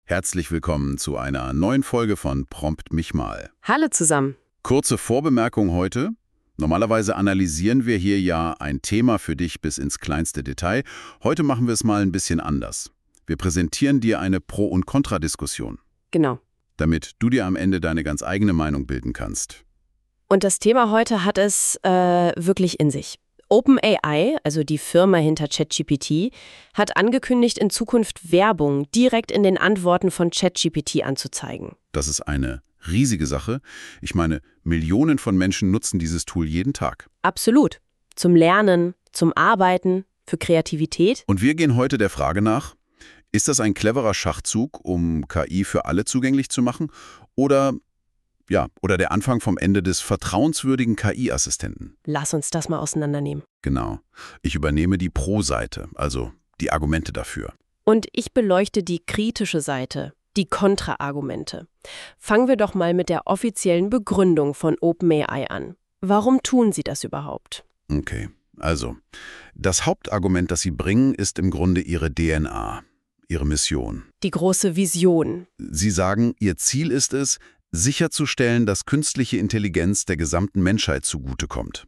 Herzlich willkommen zu einer neuen Folge von Prompt mich mal. Hallo zusammen. Kurze Vorbemerkung heute. Normalerweise analysieren wir hier ja ein Thema für dich bis ins kleinste Detail. Heute machen wir es mal ein bisschen anders. Wir präsentieren dir eine Pro- und Kontradiskussion, Genau. damit du dir am Ende deine ganz eigene Meinung bilden kannst. Und das Thema heute hat es wirklich in sich. OpenAI, also die Firma hinter ChatGPT, hat angekündigt, in Zukunft Werbung direkt in den Antworten von ChatGPT anzuzeigen. Das ist eine riesige Sache. Ich meine, Millionen von Menschen nutzen dieses Tool jeden Tag. Absolut. Zum Lernen, zum Arbeiten, für Kreativität. Und wir gehen heute der Frage nach, ist das ein cleverer Schachzug, um KI für alle zugänglich zu machen? Oder der Anfang vom Ende des vertrauenswürdigen KI-Assistenten? Lass uns das mal auseinandernehmen. Genau. Ich übernehme die Pro-Seite, also die Argumente dafür. Und ich beleuchte die kritische Seite, die Kontraargumente. Fangen wir doch mal mit der offiziellen Begründung von OpenAI an. Warum tun sie das überhaupt? Okay, also, das Hauptargument, das sie bringen, ist im Grunde ihre DNA, ihre Mission. Die große Vision. Sie sagen, ihr Ziel ist es, sicherzustellen, dass künstliche Intelligenz der gesamten Menschheit zugutekommt.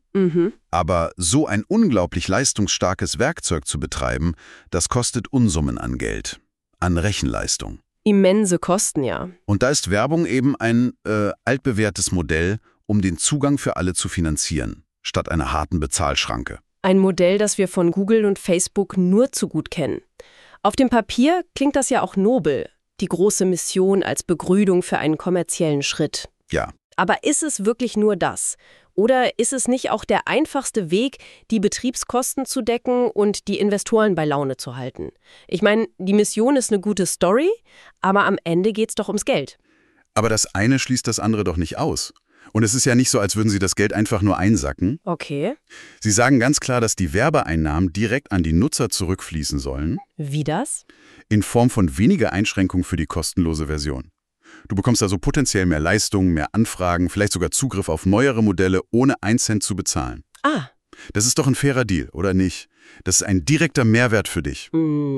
Aber so ein unglaublich leistungsstarkes Werkzeug zu betreiben, das kostet Unsummen an Geld, an Rechenleistung. Immense Kosten, ja. Und da ist Werbung eben ein altbewährtes Modell, um den Zugang für alle zu finanzieren, statt einer harten Bezahlschranke. Ein Modell, das wir von Google und Facebook nur zu gut kennen. Auf dem Papier klingt das ja auch nobel. Die große Mission als Begründung für einen kommerziellen Schritt. Ja. Aber ist es wirklich nur das? Oder ist es nicht auch der einfachste Weg, die Betriebskosten zu decken und die Investoren bei Laune zu halten? Ich meine, die Mission ist eine gute Story, aber am Ende geht's doch ums Geld. Aber das eine schließt das andere doch nicht aus. Und es ist ja nicht so, als würden Sie das Geld einfach nur einsacken. Okay. Sie sagen ganz klar, dass die Werbeeinnahmen direkt an die Nutzer zurückfließen sollen. Wie das? In Form von weniger Einschränkung für die kostenlose Version. Du bekommst also potenziell mehr Leistung, mehr Anfragen, vielleicht sogar Zugriff auf neuere Modelle, ohne 1 Cent zu bezahlen. Ah. Das ist doch ein fairer Deal, oder nicht? Das ist ein direkter Mehrwert für dich.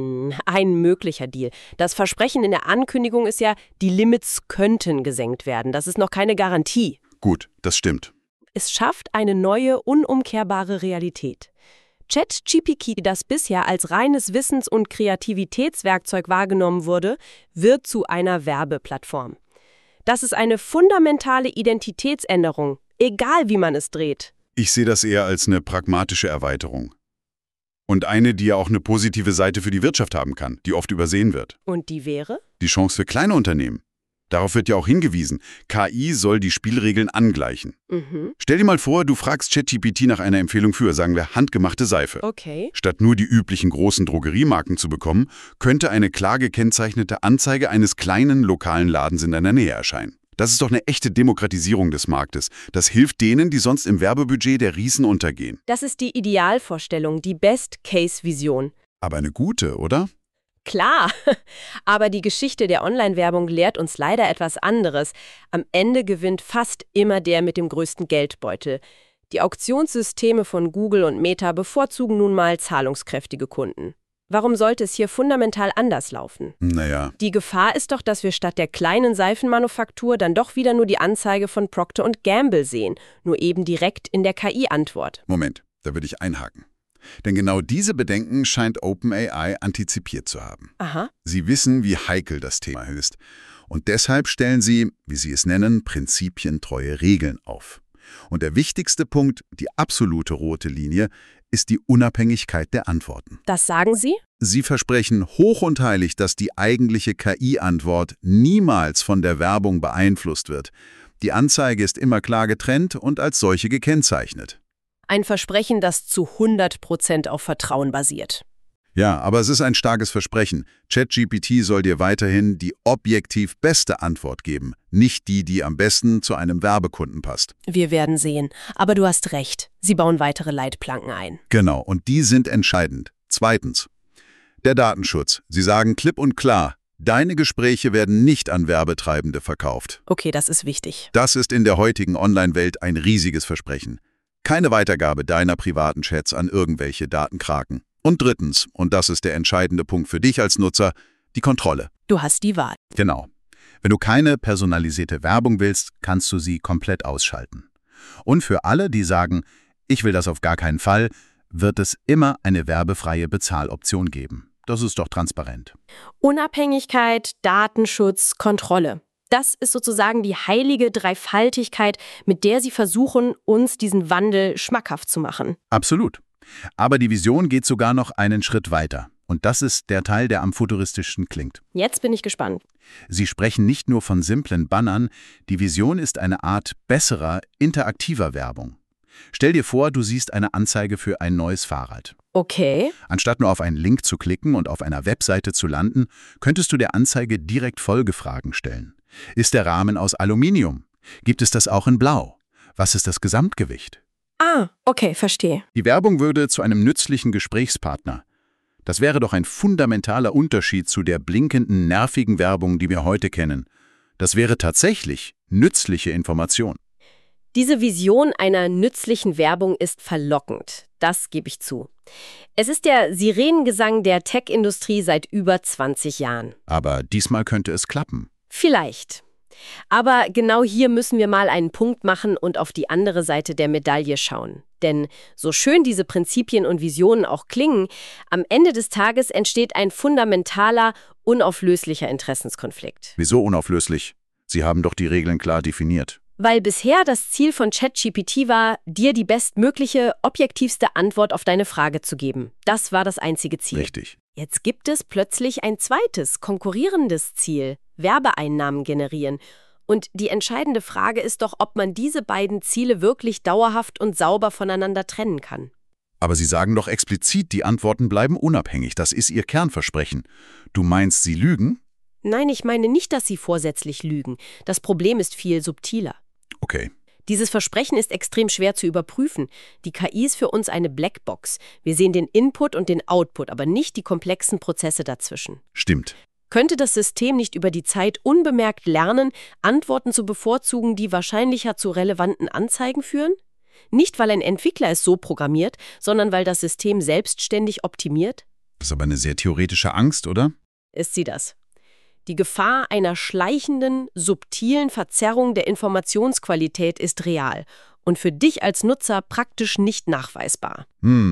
Ein möglicher Deal. Das Versprechen in der Ankündigung ist ja, die Limits könnten gesenkt werden. Das ist noch keine Garantie. Gut, das stimmt. Es schafft eine neue, unumkehrbare Realität. ChatGPT, das bisher als reines Wissens- und Kreativitätswerkzeug wahrgenommen wurde, wird zu einer Werbeplattform. Das ist eine fundamentale Identitätsänderung, egal wie man es dreht. Ich sehe das eher als eine pragmatische Erweiterung. Und eine, die ja auch eine positive Seite für die Wirtschaft haben kann, die oft übersehen wird. Und die wäre? Die Chance für kleine Unternehmen. Darauf wird ja auch hingewiesen. KI soll die Spielregeln angleichen. Stell dir mal vor, du fragst ChatGPT nach einer Empfehlung für, sagen wir, handgemachte Seife. Okay. Statt nur die üblichen großen Drogeriemarken zu bekommen, könnte eine klar gekennzeichnete Anzeige eines kleinen lokalen Ladens in deiner Nähe erscheinen. Das ist doch eine echte Demokratisierung des Marktes. Das hilft denen, die sonst im Werbebudget der Riesen untergehen. Das ist die Idealvorstellung, die Best-Case-Vision. Aber eine gute, oder? Klar, aber die Geschichte der Online-Werbung lehrt uns leider etwas anderes. Am Ende gewinnt fast immer der mit dem größten Geldbeutel. Die Auktionssysteme von Google und Meta bevorzugen nun mal zahlungskräftige Kunden. Warum sollte es hier fundamental anders laufen? Naja. Die Gefahr ist doch, dass wir statt der kleinen Seifenmanufaktur dann doch wieder nur die Anzeige von Procter & Gamble sehen, nur eben direkt in der KI-Antwort. Moment, da würde ich einhaken. Denn genau diese Bedenken scheint OpenAI antizipiert zu haben. Aha. Sie wissen, wie heikel das Thema ist. Und deshalb stellen sie, wie sie es nennen, prinzipientreue Regeln auf. Und der wichtigste Punkt, die absolute rote Linie, ist die Unabhängigkeit der Antworten. Das sagen Sie? Sie versprechen hoch und heilig, dass die eigentliche KI-Antwort niemals von der Werbung beeinflusst wird. Die Anzeige ist immer klar getrennt und als solche gekennzeichnet. Ein Versprechen, das zu 100% auf Vertrauen basiert. Ja, aber es ist ein starkes Versprechen. ChatGPT soll dir weiterhin die objektiv beste Antwort geben, nicht die, die am besten zu einem Werbekunden passt. Wir werden sehen. Aber du hast recht. Sie bauen weitere Leitplanken ein. Genau, und die sind entscheidend. Zweitens, der Datenschutz. Sie sagen klipp und klar, deine Gespräche werden nicht an Werbetreibende verkauft. Okay, das ist wichtig. Das ist in der heutigen Online-Welt ein riesiges Versprechen. Keine Weitergabe deiner privaten Chats an irgendwelche Datenkraken. Und drittens, und das ist der entscheidende Punkt für dich als Nutzer, Die Kontrolle. Du hast die Wahl. Genau. Wenn du keine personalisierte Werbung willst, kannst du sie komplett ausschalten. Und für alle, die sagen, ich will das auf gar keinen Fall, wird es immer eine werbefreie Bezahloption geben. Das ist doch transparent. Unabhängigkeit, Datenschutz, Kontrolle. Das ist sozusagen die heilige Dreifaltigkeit, mit der Sie versuchen, uns diesen Wandel schmackhaft zu machen. Absolut. Aber die Vision geht sogar noch einen Schritt weiter. Und das ist der Teil, der am futuristischsten klingt. Jetzt bin ich gespannt. Sie sprechen nicht nur von simplen Bannern, die Vision ist eine Art besserer, interaktiver Werbung. Stell dir vor, du siehst eine Anzeige für ein neues Fahrrad. Okay. Anstatt nur auf einen Link zu klicken und auf einer Webseite zu landen, könntest du der Anzeige direkt Folgefragen stellen. Ist der Rahmen aus Aluminium? Gibt es das auch in Blau? Was ist das Gesamtgewicht? Ah, okay, verstehe. Die Werbung würde zu einem nützlichen Gesprächspartner. Das wäre doch ein fundamentaler Unterschied zu der blinkenden, nervigen Werbung, die wir heute kennen. Das wäre tatsächlich nützliche Information. Diese Vision einer nützlichen Werbung ist verlockend. Das gebe ich zu. Es ist der Sirenengesang der Tech-Industrie seit über 20 Jahren. Aber diesmal könnte es klappen. Vielleicht. Aber genau hier müssen wir mal einen Punkt machen und auf die andere Seite der Medaille schauen. Denn so schön diese Prinzipien und Visionen auch klingen, am Ende des Tages entsteht ein fundamentaler, unauflöslicher Interessenskonflikt. Wieso unauflöslich? Sie haben doch die Regeln klar definiert. Weil bisher das Ziel von ChatGPT war, dir die bestmögliche, objektivste Antwort auf deine Frage zu geben. Das war das einzige Ziel. Richtig. Jetzt gibt es plötzlich ein zweites, konkurrierendes Ziel: Werbeeinnahmen generieren. Und die entscheidende Frage ist doch, ob man diese beiden Ziele wirklich dauerhaft und sauber voneinander trennen kann. Aber Sie sagen doch explizit, die Antworten bleiben unabhängig. Das ist Ihr Kernversprechen. Du meinst, Sie lügen? Nein, ich meine nicht, dass Sie vorsätzlich lügen. Das Problem ist viel subtiler. Okay. Dieses Versprechen ist extrem schwer zu überprüfen. Die KI ist für uns eine Blackbox. Wir sehen den Input und den Output, aber nicht die komplexen Prozesse dazwischen. Stimmt. Könnte das System nicht über die Zeit unbemerkt lernen, Antworten zu bevorzugen, die wahrscheinlicher zu relevanten Anzeigen führen? Nicht, weil ein Entwickler es so programmiert, sondern weil das System selbstständig optimiert? Das ist aber eine sehr theoretische Angst, oder? Ist sie das? Die Gefahr einer schleichenden, subtilen Verzerrung der Informationsqualität ist real und für dich als Nutzer praktisch nicht nachweisbar.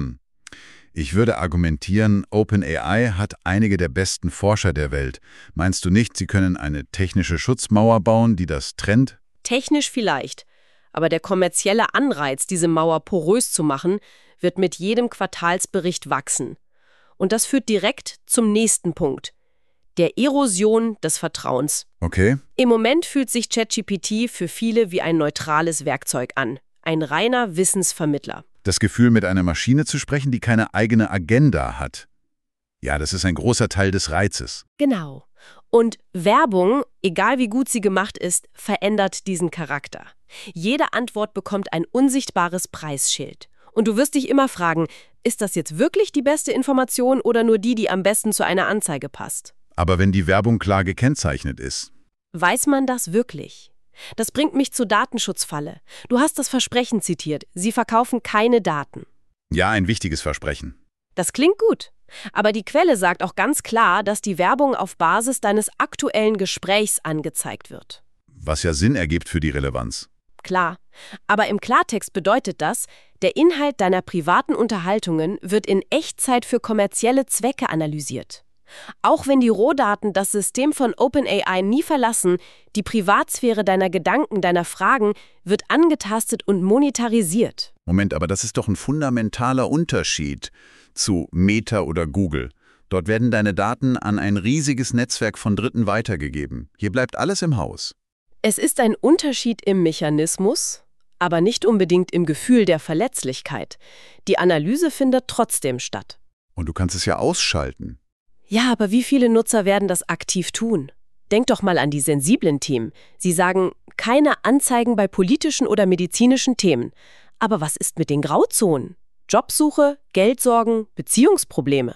Ich würde argumentieren, OpenAI hat einige der besten Forscher der Welt. Meinst du nicht, sie können eine technische Schutzmauer bauen, die das trennt? Technisch vielleicht, aber der kommerzielle Anreiz, diese Mauer porös zu machen, wird mit jedem Quartalsbericht wachsen. Und das führt direkt zum nächsten Punkt: der Erosion des Vertrauens. Okay. Im Moment fühlt sich ChatGPT für viele wie ein neutrales Werkzeug an. Ein reiner Wissensvermittler. Das Gefühl, mit einer Maschine zu sprechen, die keine eigene Agenda hat. Ja, das ist ein großer Teil des Reizes. Genau. Und Werbung, egal wie gut sie gemacht ist, verändert diesen Charakter. Jede Antwort bekommt ein unsichtbares Preisschild. Und du wirst dich immer fragen, ist das jetzt wirklich die beste Information oder nur die, die am besten zu einer Anzeige passt? Aber wenn die Werbung klar gekennzeichnet ist. Weiß man das wirklich? Das bringt mich zur Datenschutzfalle. Du hast das Versprechen zitiert, sie verkaufen keine Daten. Ja, ein wichtiges Versprechen. Das klingt gut. Aber die Quelle sagt auch ganz klar, dass die Werbung auf Basis deines aktuellen Gesprächs angezeigt wird. Was ja Sinn ergibt für die Relevanz. Klar. Aber im Klartext bedeutet das, der Inhalt deiner privaten Unterhaltungen wird in Echtzeit für kommerzielle Zwecke analysiert. Auch wenn die Rohdaten das System von OpenAI nie verlassen, die Privatsphäre deiner Gedanken, deiner Fragen wird angetastet und monetarisiert. Moment, aber das ist doch ein fundamentaler Unterschied zu Meta oder Google. Dort werden deine Daten an ein riesiges Netzwerk von Dritten weitergegeben. Hier bleibt alles im Haus. Es ist ein Unterschied im Mechanismus, aber nicht unbedingt im Gefühl der Verletzlichkeit. Die Analyse findet trotzdem statt. Und du kannst es ja ausschalten. Ja, aber wie viele Nutzer werden das aktiv tun? Denk doch mal an die sensiblen Themen. Sie sagen, keine Anzeigen bei politischen oder medizinischen Themen. Aber was ist mit den Grauzonen? Jobsuche, Geldsorgen, Beziehungsprobleme.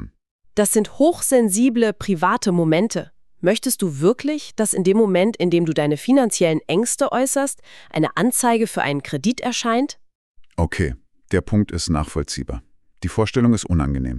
Das sind hochsensible, private Momente. Möchtest du wirklich, dass in dem Moment, in dem du deine finanziellen Ängste äußerst, eine Anzeige für einen Kredit erscheint? Okay, der Punkt ist nachvollziehbar. Die Vorstellung ist unangenehm.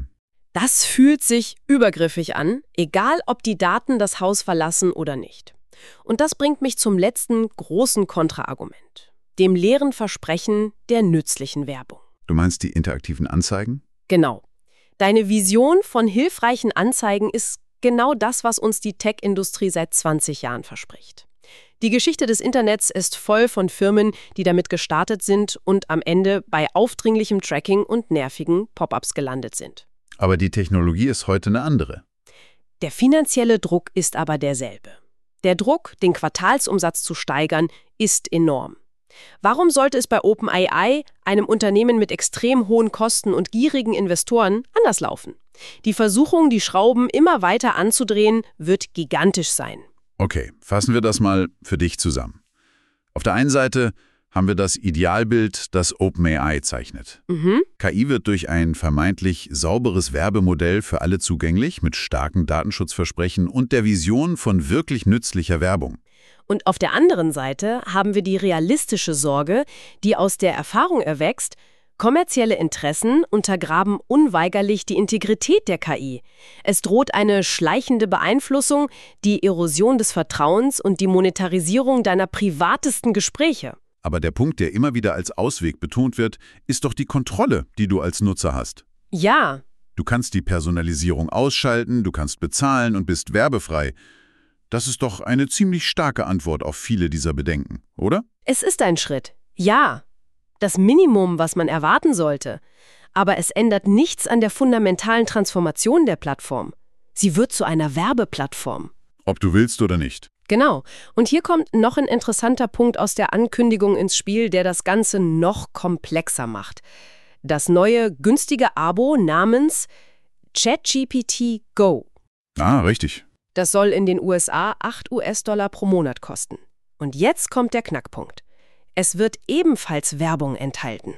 Das fühlt sich übergriffig an, egal ob die Daten das Haus verlassen oder nicht. Und das bringt mich zum letzten großen Kontraargument, dem leeren Versprechen der nützlichen Werbung. Du meinst die interaktiven Anzeigen? Genau. Deine Vision von hilfreichen Anzeigen ist genau das, was uns die Tech-Industrie seit 20 Jahren verspricht. Die Geschichte des Internets ist voll von Firmen, die damit gestartet sind und am Ende bei aufdringlichem Tracking und nervigen Pop-ups gelandet sind. Aber die Technologie ist heute eine andere. Der finanzielle Druck ist aber derselbe. Der Druck, den Quartalsumsatz zu steigern, ist enorm. Warum sollte es bei OpenAI, einem Unternehmen mit extrem hohen Kosten und gierigen Investoren, anders laufen? Die Versuchung, die Schrauben immer weiter anzudrehen, wird gigantisch sein. Okay, fassen wir das mal für dich zusammen. Auf der einen Seite haben wir das Idealbild, das OpenAI zeichnet. KI wird durch ein vermeintlich sauberes Werbemodell für alle zugänglich, mit starken Datenschutzversprechen und der Vision von wirklich nützlicher Werbung. Und auf der anderen Seite haben wir die realistische Sorge, die aus der Erfahrung erwächst, kommerzielle Interessen untergraben unweigerlich die Integrität der KI. Es droht eine schleichende Beeinflussung, die Erosion des Vertrauens und die Monetarisierung deiner privatesten Gespräche. Aber der Punkt, der immer wieder als Ausweg betont wird, ist doch die Kontrolle, die du als Nutzer hast. Ja. Du kannst die Personalisierung ausschalten, du kannst bezahlen und bist werbefrei. Das ist doch eine ziemlich starke Antwort auf viele dieser Bedenken, oder? Es ist ein Schritt. Ja. Das Minimum, was man erwarten sollte. Aber es ändert nichts an der fundamentalen Transformation der Plattform. Sie wird zu einer Werbeplattform. Ob du willst oder nicht. Genau. Und hier kommt noch ein interessanter Punkt aus der Ankündigung ins Spiel, der das Ganze noch komplexer macht. Das neue günstige Abo namens ChatGPT Go. Ah, richtig. Das soll in den USA $8 pro Monat kosten. Und jetzt kommt der Knackpunkt. Es wird ebenfalls Werbung enthalten.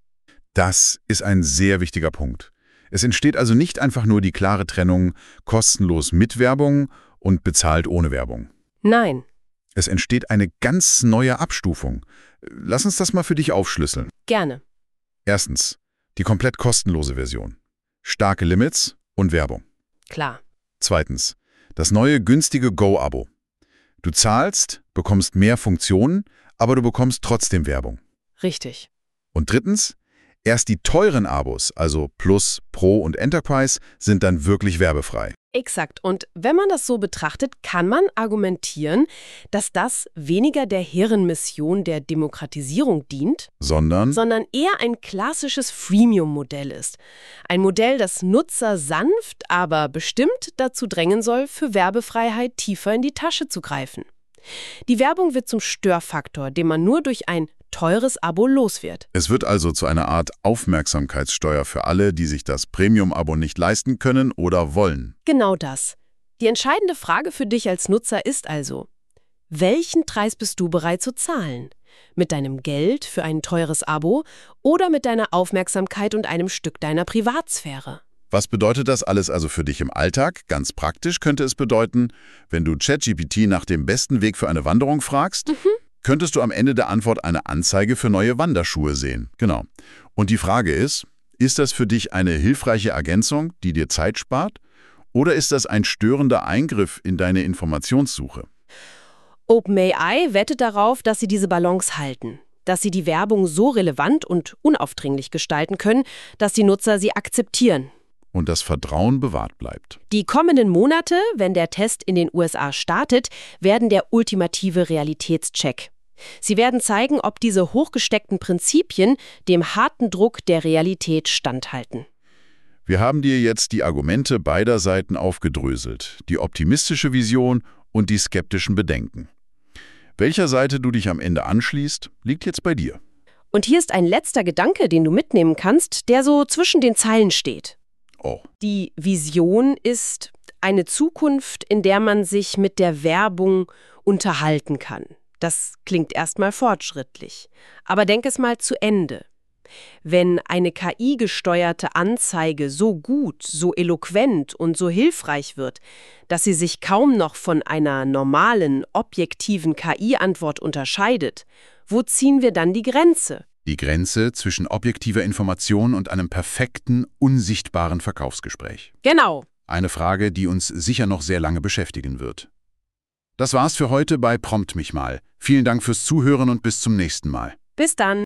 Das ist ein sehr wichtiger Punkt. Es entsteht also nicht einfach nur die klare Trennung kostenlos mit Werbung und bezahlt ohne Werbung. Nein. Es entsteht eine ganz neue Abstufung. Lass uns das mal für dich aufschlüsseln. Gerne. Erstens, die komplett kostenlose Version. Starke Limits und Werbung. Klar. Zweitens, das neue günstige Go-Abo. Du zahlst, bekommst mehr Funktionen, aber du bekommst trotzdem Werbung. Richtig. Und drittens, erst die teuren Abos, also Plus, Pro und Enterprise, sind dann wirklich werbefrei. Exakt. Und wenn man das so betrachtet, kann man argumentieren, dass das weniger der Herrenmission der Demokratisierung dient, sondern eher ein klassisches Freemium-Modell ist. Ein Modell, das Nutzer sanft, aber bestimmt dazu drängen soll, für Werbefreiheit tiefer in die Tasche zu greifen. Die Werbung wird zum Störfaktor, den man nur durch ein teures Abo los wird. Es wird also zu einer Art Aufmerksamkeitssteuer für alle, die sich das Premium-Abo nicht leisten können oder wollen. Genau das. Die entscheidende Frage für dich als Nutzer ist also, welchen Preis bist du bereit zu zahlen? Mit deinem Geld für ein teures Abo oder mit deiner Aufmerksamkeit und einem Stück deiner Privatsphäre? Was bedeutet das alles also für dich im Alltag? Ganz praktisch könnte es bedeuten, wenn du ChatGPT nach dem besten Weg für eine Wanderung fragst, könntest du am Ende der Antwort eine Anzeige für neue Wanderschuhe sehen. Genau. Und die Frage ist das für dich eine hilfreiche Ergänzung, die dir Zeit spart? Oder ist das ein störender Eingriff in deine Informationssuche? OpenAI wettet darauf, dass sie diese Balance halten, dass sie die Werbung so relevant und unaufdringlich gestalten können, dass die Nutzer sie akzeptieren. Und das Vertrauen bewahrt bleibt. Die kommenden Monate, wenn der Test in den USA startet, werden der ultimative Realitätscheck. Sie werden zeigen, ob diese hochgesteckten Prinzipien dem harten Druck der Realität standhalten. Wir haben dir jetzt die Argumente beider Seiten aufgedröselt, die optimistische Vision und die skeptischen Bedenken. Welcher Seite du dich am Ende anschließt, liegt jetzt bei dir. Und hier ist ein letzter Gedanke, den du mitnehmen kannst, der so zwischen den Zeilen steht. Oh. Die Vision ist eine Zukunft, in der man sich mit der Werbung unterhalten kann. Das klingt erstmal fortschrittlich. Aber denk es mal zu Ende. Wenn eine KI-gesteuerte Anzeige so gut, so eloquent und so hilfreich wird, dass sie sich kaum noch von einer normalen, objektiven KI-Antwort unterscheidet, wo ziehen wir dann die Grenze? Die Grenze zwischen objektiver Information und einem perfekten, unsichtbaren Verkaufsgespräch. Genau. Eine Frage, die uns sicher noch sehr lange beschäftigen wird. Das war's für heute bei Prompt mich mal. Vielen Dank fürs Zuhören und bis zum nächsten Mal. Bis dann.